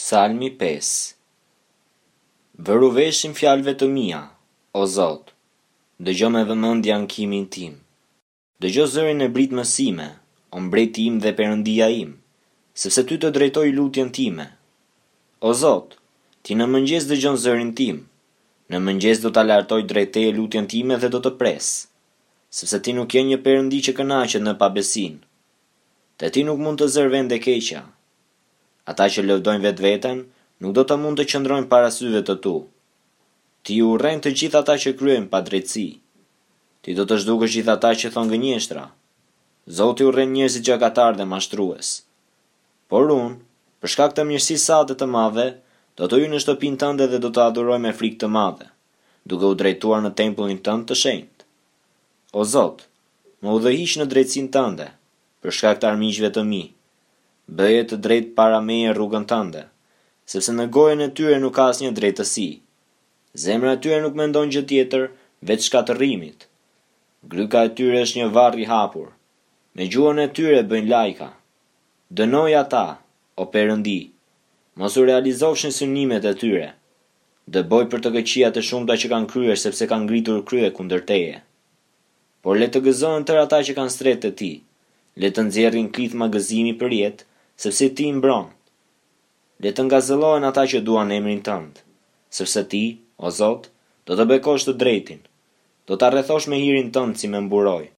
Psalmi 5. Vëru veshin fjalëve të mia, o Zot, dëgjo me vëmendje ankimin tim. Dëgjo zërin e britmësime, o mbreti im dhe perëndia im, sepse ty të drejtoj lutjen time. O Zot, ti në mëngjes dëgjon zërin tim, në mëngjes do ta lartoj drejt teje lutjen time dhe do të pres, sepse ti nuk je një perëndi që kënaqet në pabesin. Te ti nuk mund të zër vende keqja. Ata që lëvdojnë vetveten nuk do të mund të qëndrojnë para syve të tu. Ti urren të gjithë ata që kryejnë padrejtësi. Ti do të zhdukësh gjithë ata që thon gënjeshtra. Zoti urren njerëzit gjakatar dhe mashtrues. Por unë, për shkak të mirësisë sate të madhe, do të hyj në shtëpinë tënde dhe do të adhuroj me frikë të madhe, duke u drejtuar në tempullin tënd të shenjtë. O Zot, më udhëhiq në drejtsinë tënde, për shkak të armiqve të mi. Bëje të drejt para meje rrugën tënde, sepse në gojën e tyre nuk ka asnjë drejtësi. Zemra e tyre nuk mendon gjë tjetër veç shkatërrimit. Gryka e tyre është një varr i hapur. Me gjuhën e tyre bëjnë lajka. Dënoj ata, o Perëndi, mos u realizofshin synimet e tyre. Dëboj për të këqijat e shumta që kanë kryer sepse kanë ngritur krye kundër teje. Por le të gëzohen tërë ata që kanë stret të ti. Le të nxjerrin klithma gëzimi për jetë, sepse ti i mbron. Le të ngazëllohen ata që duan emrin tënd, sepse ti, o Zot, do të bekosh të drejtin. Do ta rrethosh me hirin tënd si me mburoj.